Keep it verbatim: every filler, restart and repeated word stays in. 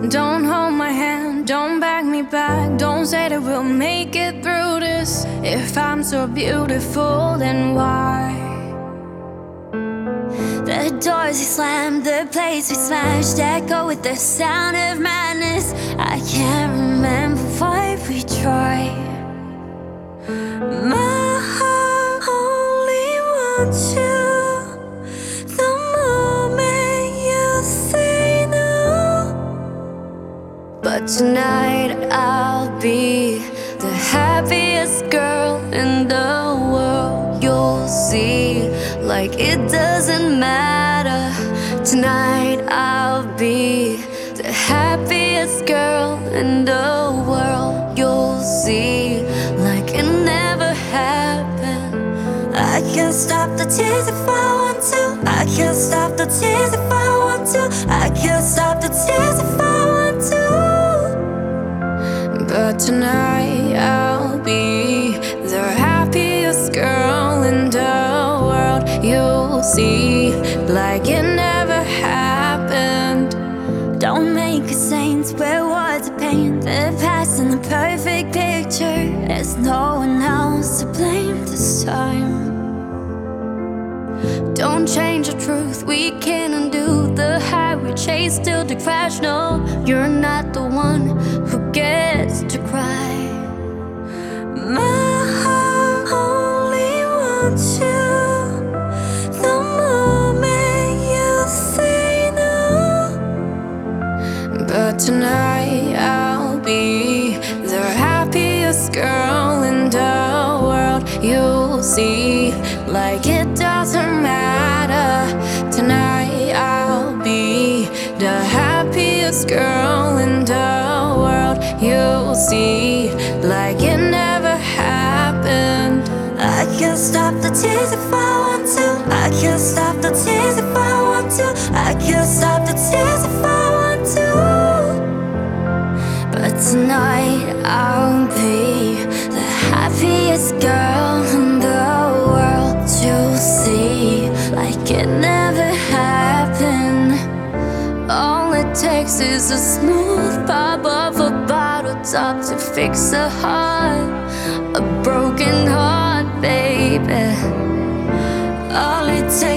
Don't hold my hand, don't back me back. Don't say that we'll make it through this. If I'm so beautiful, then why? The doors we slammed, the place we smashed, echo with the sound of madness. I can't remember why we tried. My heart only wants you. The moment you say no. But tonight I'll be the happiest girl in the world. You'll see, like it doesn't matter. Tonight I'll be the happiest girl in the world. You'll see, like it never happened. I can't stop the tears if I want to. I can't stop the tears if I want to. I can't stop the tears if I want to. But tonight I'll be the happiest girl in the world. You'll see, like it never happened. Don't make a saint wear words of pain. The past and the perfect picture. There's no one else to blame this time. Don't change the truth, we can't undo the high we chase till the crash. No, you're not the one who gets to cry. My heart only wants you. The moment you say no. But tonight I'll be the happiest girl in the world. You'll see, like it doesn't matter. Tonight I'll be the happiest girl in the world. You'll see, like it never happened. I can't stop the tears if I want to. I can't stop the tears if I want to. I can't stop the tears if I want to. But tonight I'll be the happiest girl in the world. You'll see, like it never happened. All it takes is a smooth pop of a bottle top to fix a heart, a broken heart, baby. All it takes